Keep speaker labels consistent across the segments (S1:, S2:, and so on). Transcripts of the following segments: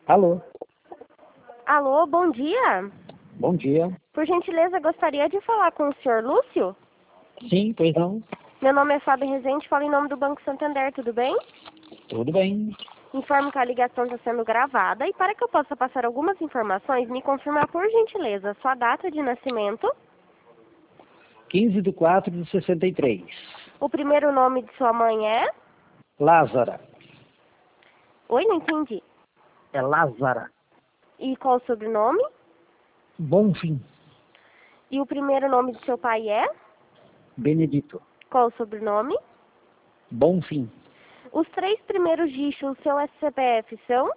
S1: Alô,
S2: Alô, bom dia.
S1: bom dia.
S2: Por gentileza, gostaria de falar com o senhor Lúcio?
S1: Sim, pois não.
S2: Meu nome é Fábio Rezende, falo em nome do Banco Santander, tudo bem?
S1: Tudo bem.
S2: Informo que a ligação está sendo gravada e para que eu possa passar algumas informações, me confirma por gentileza sua data de nascimento,
S1: 15/4/63.
S2: o primeiro nome de sua mãe é...
S1: Lázara.
S2: Oi, não entendi.
S1: É Lázara.
S2: E qual o sobrenome?
S1: Bonfim.
S2: E o primeiro nome de seu pai é?
S1: Benedito.
S2: Qual o sobrenome?
S1: Bonfim.
S2: Os 3 primeiros dígitos do seu CPF são?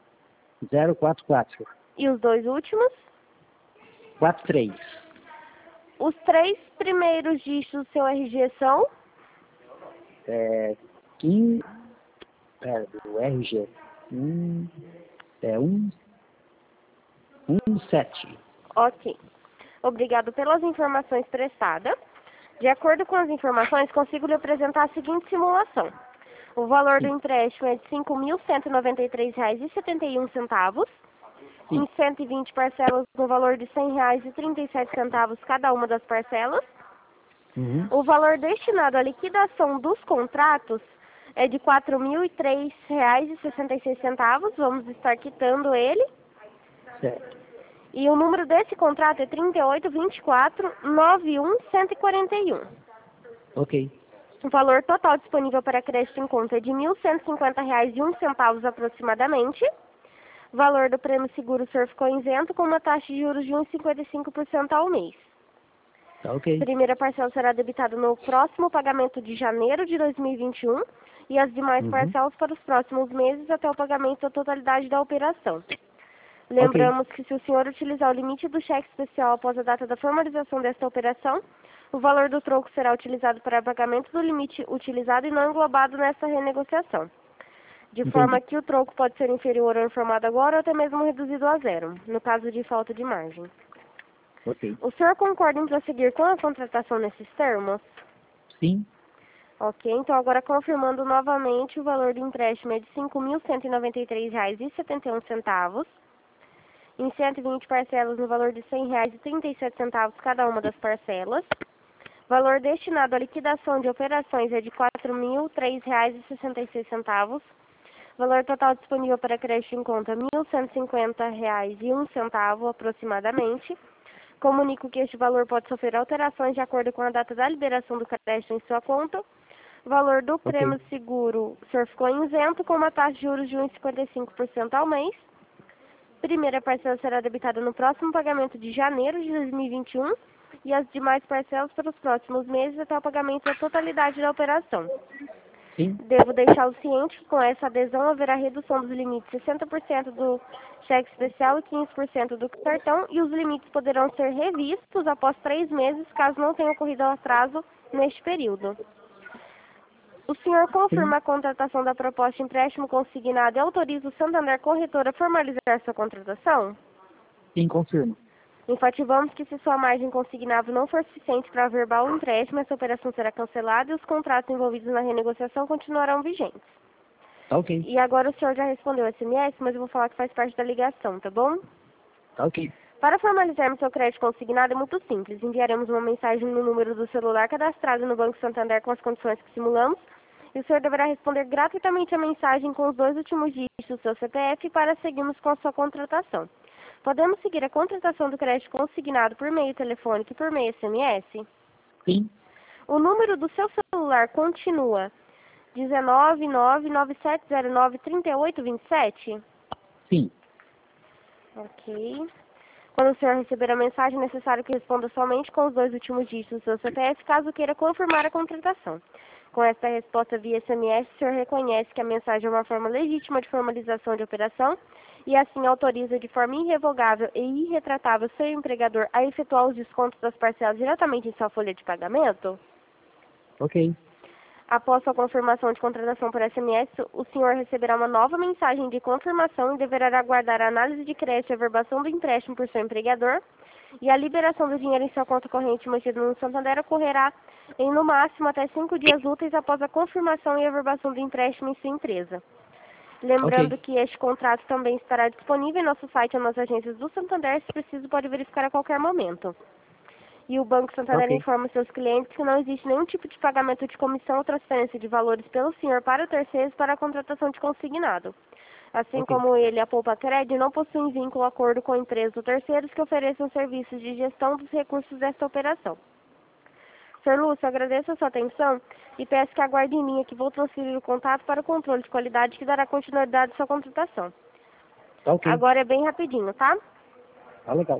S1: 044.
S2: E os 2 últimos?
S1: 43.
S2: Os 3 primeiros dígitos do seu RG são?
S1: 15. Do RG. 17.
S2: Ok. Obrigado pelas informações prestadas. De acordo com as informações, consigo lhe apresentar a seguinte simulação. O valor do empréstimo é de R$ 5.193,71, em 120 parcelas no valor de R$ 100,37 cada uma das parcelas.
S1: Uhum.
S2: O valor destinado à liquidação dos contratos é de R$ 4.003,66. Vamos estar quitando ele.
S1: Certo.
S2: E o número desse contrato é 38249141.
S1: Ok.
S2: O valor total disponível para crédito em conta é de R$ 1.150,01 aproximadamente. O valor do prêmio seguro o senhor ficou isento com uma taxa de juros de 1,55% ao mês.
S1: Tá ok.
S2: Primeira parcela será debitada no próximo pagamento de janeiro de 2021 e as demais parcelas para os próximos meses até o pagamento da totalidade da operação. Lembramos que se o senhor utilizar o limite do cheque especial após a data da formalização desta operação, o valor do troco será utilizado para pagamento do limite utilizado e não englobado nessa renegociação. De forma que o troco pode ser inferior ao informado agora ou até mesmo reduzido a zero, no caso de falta de margem.
S1: Ok.
S2: O senhor concorda em prosseguir com a contratação nesses termos?
S1: Sim.
S2: Ok, então agora confirmando novamente, o valor do empréstimo é de R$ 5.193,71, em 120 parcelas no valor de R$ 100,37 cada uma das parcelas. Valor destinado à liquidação de operações é de R$ 4.003,66. Valor total disponível para crédito em conta R$ 1.150,01 aproximadamente. Comunico que este valor pode sofrer alterações de acordo com a data da liberação do crédito em sua conta. O valor do prêmio seguro, o senhor ficou isento com uma taxa de juros de 1,55% ao mês. Primeira parcela será debitada no próximo pagamento de janeiro de 2021 e as demais parcelas para os próximos meses até o pagamento da totalidade da operação.
S1: Sim.
S2: Devo deixá-lo ciente que com essa adesão haverá redução dos limites de 60% do cheque especial e 15% do cartão e os limites poderão ser revistos após 3 meses caso não tenha ocorrido atraso neste período. O senhor confirma a contratação da proposta de empréstimo consignado e autoriza o Santander Corretora a formalizar sua contratação?
S1: Sim, confirmo.
S2: Enfativamos que se sua margem consignável não for suficiente para averbar o empréstimo, essa operação será cancelada e os contratos envolvidos na renegociação continuarão vigentes.
S1: Tá ok.
S2: E agora o senhor já respondeu o SMS, mas eu vou falar que faz parte da ligação, tá bom?
S1: Tá ok.
S2: Para formalizarmos seu crédito consignado é muito simples. Enviaremos uma mensagem no número do celular cadastrado no Banco Santander com as condições que simulamos e o senhor deverá responder gratuitamente a mensagem com os 2 últimos dígitos do seu CPF para seguirmos com a sua contratação. Podemos seguir a contratação do crédito consignado por meio telefônico e por meio SMS?
S1: Sim.
S2: O número do seu celular continua 19997093827?
S1: Sim.
S2: Ok. Quando o senhor receber a mensagem, é necessário que responda somente com os 2 últimos dígitos do seu CPF, caso queira confirmar a contratação. Com esta resposta via SMS, o senhor reconhece que a mensagem é uma forma legítima de formalização de operação e assim autoriza de forma irrevogável e irretratável seu empregador a efetuar os descontos das parcelas diretamente em sua folha de pagamento?
S1: Ok.
S2: Após sua confirmação de contratação por SMS, o senhor receberá uma nova mensagem de confirmação e deverá aguardar a análise de crédito e averbação do empréstimo por seu empregador, e a liberação do dinheiro em sua conta corrente mantida no Santander ocorrerá em no máximo até 5 dias úteis após a confirmação e averbação do empréstimo em sua empresa. Lembrando
S1: Ok.
S2: que este contrato também estará disponível em nosso site ou nas agências do Santander, se preciso pode verificar a qualquer momento. E o Banco Santander
S1: Ok.
S2: informa seus clientes que não existe nenhum tipo de pagamento de comissão ou transferência de valores pelo senhor para terceiros para a contratação de consignado. Assim
S1: Ok.
S2: como ele, a Poupa Cred não possuem vínculo ou acordo com empresas ou terceiros que ofereçam serviços de gestão dos recursos desta operação. Sr. Lúcio, agradeço a sua atenção e peço que aguarde em linha que vou transferir o contato para o controle de qualidade que dará continuidade à sua contratação.
S1: Tá ok.
S2: Agora é bem rapidinho, tá?
S1: Tá legal.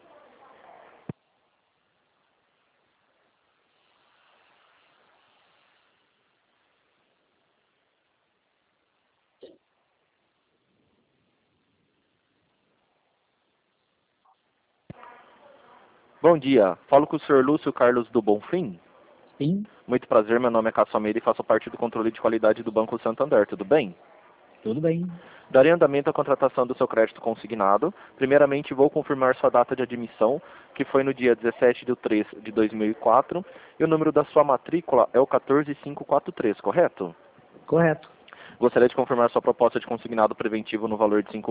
S3: Bom dia, falo com o Sr. Lúcio Carlos do Bonfim.
S1: Sim.
S3: Muito prazer, meu nome é Cássio Almeida e faço parte do controle de qualidade do Banco Santander, tudo bem?
S1: Tudo bem.
S3: Darei andamento à contratação do seu crédito consignado. Primeiramente, vou confirmar sua data de admissão, que foi no dia 17/3/2004, e o número da sua matrícula é o 14543, correto?
S1: Correto.
S3: Gostaria de confirmar sua proposta de consignado preventivo no valor de R$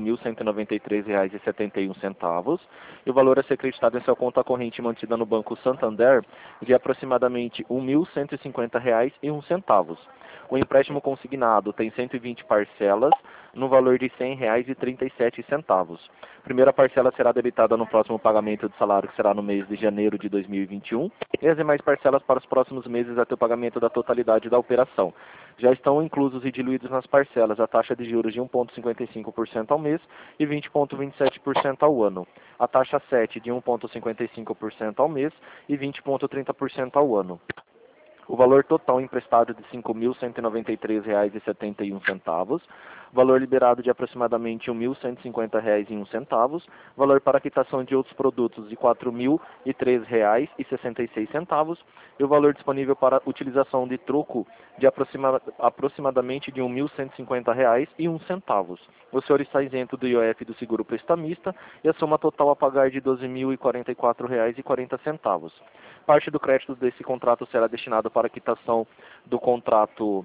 S3: 5.193,71 e o valor a ser acreditado em sua conta corrente mantida no Banco Santander de aproximadamente R$ 1.150,01. O empréstimo consignado tem 120 parcelas no valor de R$ 100,37. Primeira parcela será debitada no próximo pagamento de salário, que será no mês de janeiro de 2021, e as demais parcelas para os próximos meses até o pagamento da totalidade da operação. Já estão inclusos e diluídos nas parcelas a taxa de juros de 1,55% ao mês e 20,27% ao ano. A taxa 7 de 1,55% ao mês e 20,30% ao ano. O valor total emprestado de R$ 5.193,71, valor liberado de aproximadamente R$ 1.150,01, valor para quitação de outros produtos de R$ 4.003,66 e o valor disponível para utilização de troco de aproximadamente de R$ 1.150,01. O senhor está isento do IOF do seguro prestamista e a soma total a pagar de R$ 12.044,40. Parte do crédito desse contrato será destinado para a quitação do contrato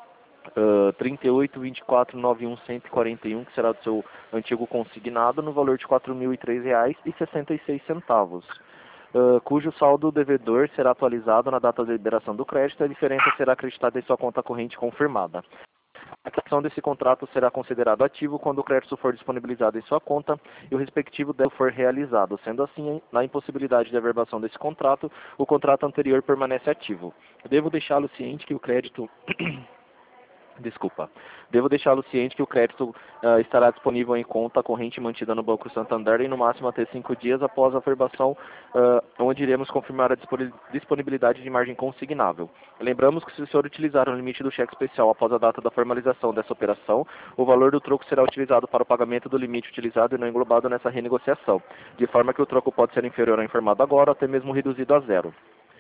S3: 38.24.91.141, que será do seu antigo consignado, no valor de R$ 4.003,66, cujo saldo devedor será atualizado na data da liberação do crédito e a diferença será acreditada em sua conta corrente confirmada. A quitação desse contrato será considerado ativo quando o crédito for disponibilizado em sua conta e o respectivo débito for realizado. Sendo assim, na impossibilidade de averbação desse contrato, o contrato anterior permanece ativo. Devo deixá-lo ciente que o crédito... Devo deixá-lo ciente que o crédito estará disponível em conta corrente mantida no Banco Santander e no máximo até 5 dias após a averbação, onde iremos confirmar a disponibilidade de margem consignável. Lembramos que se o senhor utilizar o limite do cheque especial após a data da formalização dessa operação, o valor do troco será utilizado para o pagamento do limite utilizado e não englobado nessa renegociação, de forma que o troco pode ser inferior ao informado agora ou até mesmo reduzido a zero.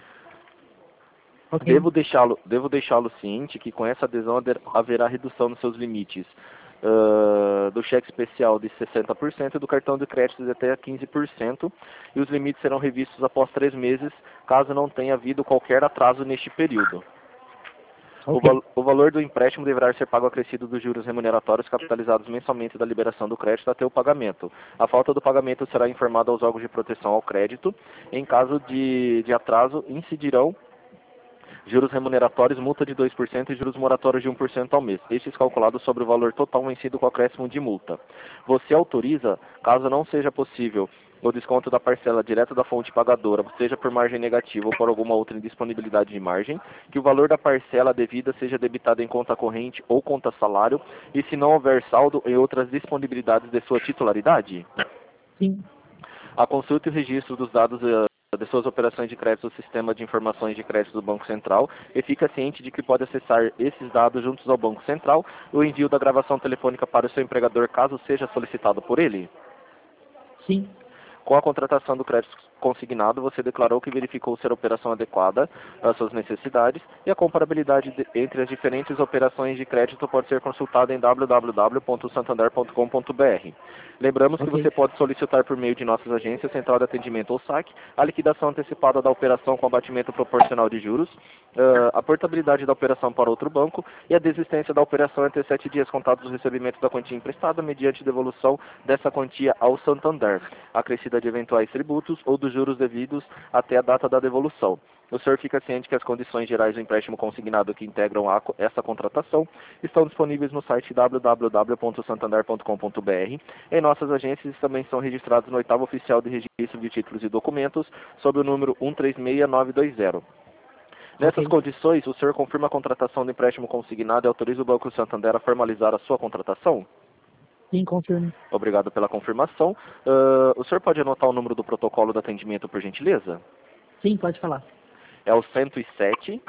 S1: Ok.
S3: Devo deixá-lo ciente que com essa adesão haverá redução nos seus limites do cheque especial de 60% e do cartão de crédito de até 15%, e os limites serão revistos após 3 meses, caso não tenha havido qualquer atraso neste período.
S1: Ok.
S3: O valor do empréstimo deverá ser pago acrescido dos juros remuneratórios capitalizados mensalmente da liberação do crédito até o pagamento. A falta do pagamento será informada aos órgãos de proteção ao crédito. Em caso de atraso, incidirão juros remuneratórios, multa de 2% e juros moratórios de 1% ao mês. Estes calculados sobre o valor total vencido com acréscimo de multa. Você autoriza, caso não seja possível, o desconto da parcela direto da fonte pagadora, seja por margem negativa ou por alguma outra indisponibilidade de margem, que o valor da parcela devida seja debitado em conta corrente ou conta salário, e se não houver saldo em outras disponibilidades de sua titularidade?
S1: Sim.
S3: A consulta e o registro dos dados de suas operações de crédito no sistema de informações de crédito do Banco Central, e fica ciente de que pode acessar esses dados juntos ao Banco Central e o envio da gravação telefônica para o seu empregador caso seja solicitado por ele.
S1: Sim.
S3: Com a contratação do crédito consignado, você declarou que verificou ser a operação adequada às suas necessidades e a comparabilidade entre as diferentes operações de crédito pode ser consultada em www.santander.com.br. Lembramos que você pode solicitar por meio de nossas agências, Central de Atendimento ou SAC, a liquidação antecipada da operação com abatimento proporcional de juros, a portabilidade da operação para outro banco e a desistência da operação entre 7 dias contados do recebimento da quantia emprestada mediante devolução dessa quantia ao Santander, acrescida de eventuais tributos ou dos juros devidos até a data da devolução. O senhor fica ciente que as condições gerais do empréstimo consignado que integram essa contratação estão disponíveis no site www.santander.com.br. Em nossas agências também são registrados no 8º Oficial de Registro de Títulos e Documentos, sob o número 136920. Nessas condições, o senhor confirma a contratação do empréstimo consignado e autoriza o Banco Santander a formalizar a sua contratação?
S1: Sim, confirmo.
S3: Obrigado pela confirmação. O senhor pode anotar o número do protocolo de atendimento, por gentileza?
S1: Sim, pode falar.
S3: É o 107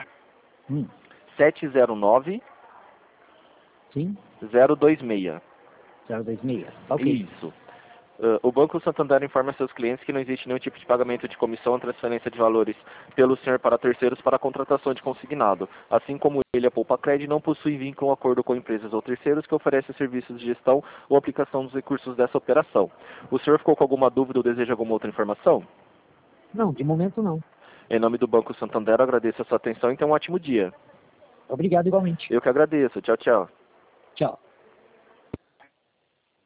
S3: 709
S1: Sim.
S3: 026.
S1: 026.
S3: Isso. O Banco Santander informa seus clientes que não existe nenhum tipo de pagamento de comissão ou transferência de valores pelo senhor para terceiros para a contratação de consignado. Assim como ele, a Poupa-Cred não possui vínculo ou acordo com empresas ou terceiros que oferecem serviços de gestão ou aplicação dos recursos dessa operação. O senhor ficou com alguma dúvida ou deseja alguma outra informação?
S1: Não, de momento não.
S3: Em nome do Banco Santander, eu agradeço a sua atenção e tenha um ótimo dia.
S1: Obrigado igualmente.
S3: Eu que agradeço. Tchau, tchau.
S1: Tchau.